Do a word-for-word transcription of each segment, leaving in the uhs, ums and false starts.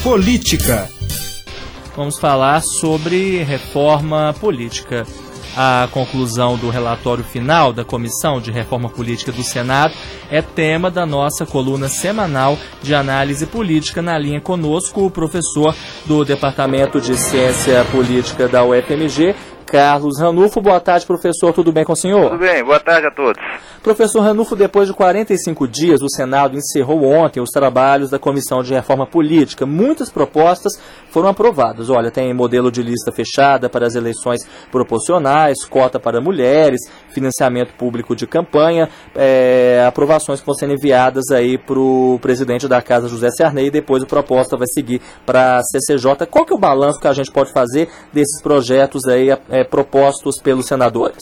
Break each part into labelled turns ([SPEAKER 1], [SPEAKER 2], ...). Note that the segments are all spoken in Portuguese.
[SPEAKER 1] Política.
[SPEAKER 2] Vamos falar sobre reforma política. A conclusão do relatório final da Comissão de Reforma Política do Senado é tema da nossa coluna semanal de análise política. Na linha conosco, o professor do Departamento de Ciência Política da U F M G, Carlos Ranulfo. Boa tarde, professor. Tudo bem com o senhor?
[SPEAKER 3] Tudo bem. Boa tarde a todos.
[SPEAKER 2] Professor Ranulfo, depois de quarenta e cinco dias, o Senado encerrou ontem os trabalhos da Comissão de Reforma Política. Muitas propostas foram aprovadas. Olha, tem modelo de lista fechada para as eleições proporcionais, cota para mulheres, financiamento público de campanha, é, aprovações que vão sendo enviadas aí para o presidente da Casa, José Sarney, e depois a proposta vai seguir para a C C J. Qual que é o balanço que a gente pode fazer desses projetos aí é, propostos pelos senadores?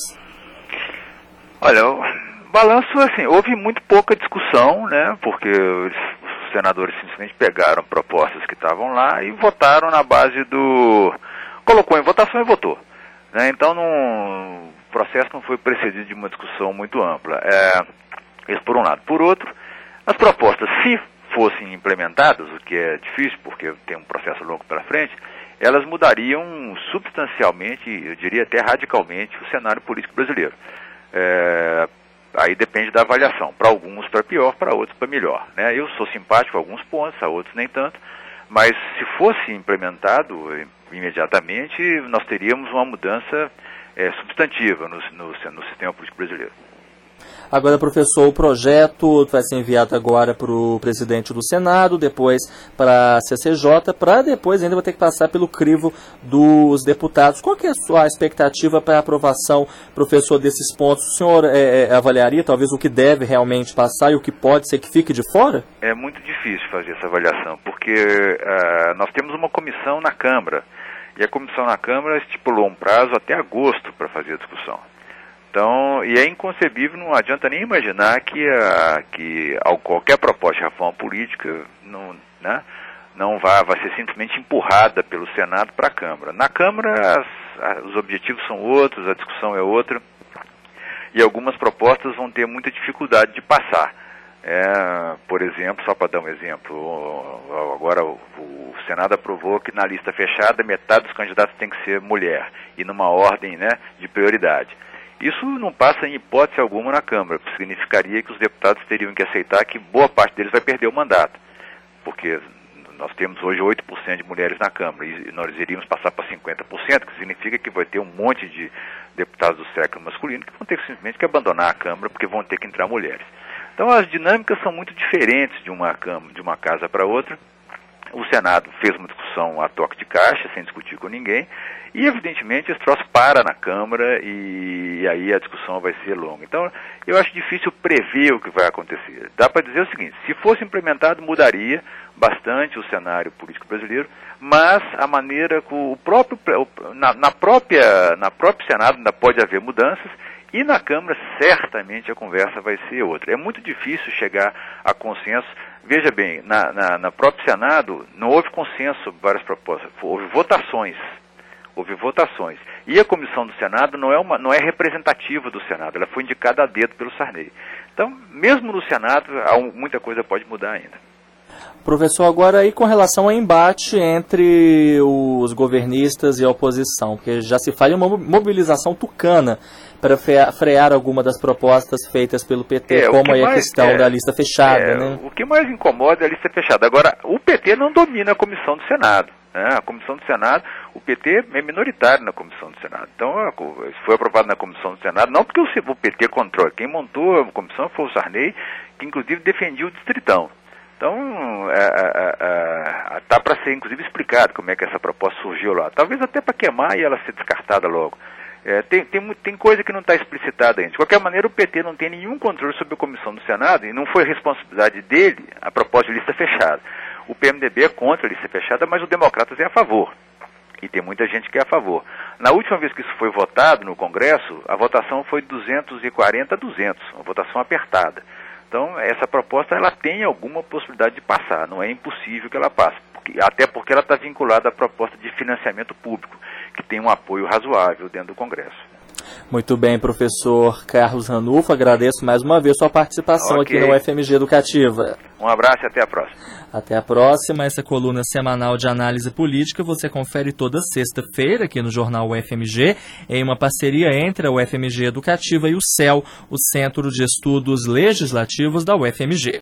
[SPEAKER 3] Olha, o balanço, assim, houve muito pouca discussão, né, porque os senadores simplesmente pegaram propostas que estavam lá e votaram na base do... colocou em votação e votou, né, então não... o processo não foi precedido de uma discussão muito ampla, é... isso por um lado. Por outro, as propostas, se fossem implementadas, o que é difícil porque tem um processo longo pela frente, elas mudariam substancialmente, eu diria até radicalmente, o cenário político brasileiro. É... Aí depende da avaliação, para alguns para pior, para outros para melhor, né? Eu sou simpático a alguns pontos, a outros nem tanto, mas se fosse implementado imediatamente, nós teríamos uma mudança é, substantiva no, no, no sistema político brasileiro.
[SPEAKER 2] Agora, professor, o projeto vai ser enviado agora para o presidente do Senado, depois para a C C J, para depois ainda vai ter que passar pelo crivo dos deputados. Qual que é a sua expectativa para a aprovação, professor, desses pontos? O senhor é, é, avaliaria talvez o que deve realmente passar e o que pode ser que fique de fora?
[SPEAKER 3] É muito difícil fazer essa avaliação, porque uh, nós temos uma comissão na Câmara, e a comissão na Câmara estipulou um prazo até agosto para fazer a discussão. Então, e é inconcebível, não adianta nem imaginar que, a, que qualquer proposta de reforma política não, né, não vai, vai ser simplesmente empurrada pelo Senado para a Câmara. Na Câmara, as, as, os objetivos são outros, a discussão é outra, e algumas propostas vão ter muita dificuldade de passar. É, por exemplo, só para dar um exemplo, agora o, o Senado aprovou que na lista fechada metade dos candidatos tem que ser mulher, e numa ordem, né, de prioridade. Isso não passa em hipótese alguma na Câmara, porque significaria que os deputados teriam que aceitar que boa parte deles vai perder o mandato, porque nós temos hoje oito por cento de mulheres na Câmara e nós iríamos passar para cinquenta por cento, que significa que vai ter um monte de deputados do século masculino que vão ter simplesmente que abandonar a Câmara porque vão ter que entrar mulheres. Então as dinâmicas são muito diferentes de uma, Câmara, de uma casa para outra. O Senado fez uma discussão a toque de caixa, sem discutir com ninguém, e evidentemente esse troço para na Câmara e, e aí a discussão vai ser longa. Então eu acho difícil prever o que vai acontecer. Dá para dizer o seguinte, se fosse implementado mudaria bastante o cenário político brasileiro, mas a maneira que o próprio, na, na, própria, na próprio Senado ainda pode haver mudanças, e na Câmara, certamente, a conversa vai ser outra. É muito difícil chegar a consenso. Veja bem, na, na, na próprio Senado, não houve consenso sobre várias propostas. Houve votações. Houve votações. E a comissão do Senado não é, uma, não é representativa do Senado. Ela foi indicada a dedo pelo Sarney. Então, mesmo no Senado, muita coisa pode mudar ainda.
[SPEAKER 2] Professor, agora aí com relação ao embate entre os governistas e a oposição, porque já se fala em uma mobilização tucana para frear, frear alguma das propostas feitas pelo P T,
[SPEAKER 3] é,
[SPEAKER 2] como aí
[SPEAKER 3] mais,
[SPEAKER 2] a questão
[SPEAKER 3] é,
[SPEAKER 2] da lista fechada.
[SPEAKER 3] É,
[SPEAKER 2] né? O
[SPEAKER 3] que mais incomoda é a lista fechada. Agora, o P T não domina a comissão do Senado. Né? A comissão do Senado, o P T é minoritário na comissão do Senado. Então, isso foi aprovado na comissão do Senado, não porque o P T controla. Quem montou a comissão foi o Sarney, que inclusive defendia o distritão. Então, está para ser, inclusive, explicado como é que essa proposta surgiu lá. Talvez até para queimar e ela ser descartada logo. É, tem, tem, tem coisa que não está explicitada ainda. De qualquer maneira, o P T não tem nenhum controle sobre a comissão do Senado e não foi responsabilidade dele a proposta de lista fechada. O P M D B é contra a lista fechada, mas o Democratas é a favor. E tem muita gente que é a favor. Na última vez que isso foi votado no Congresso, a votação foi duzentos e quarenta a duzentos, uma votação apertada. Então, essa proposta ela tem alguma possibilidade de passar, não é impossível que ela passe, porque, até porque ela está vinculada à proposta de financiamento público, que tem um apoio razoável dentro do Congresso.
[SPEAKER 2] Muito bem, professor Carlos Ranulfo, agradeço mais uma vez sua participação okay. aqui na U F M G Educativa.
[SPEAKER 3] Um abraço e até a próxima.
[SPEAKER 2] Até a próxima. Essa coluna semanal de análise política você confere toda sexta-feira aqui no Jornal U F M G, em uma parceria entre a U F M G Educativa e o C E L, o Centro de Estudos Legislativos da U F M G.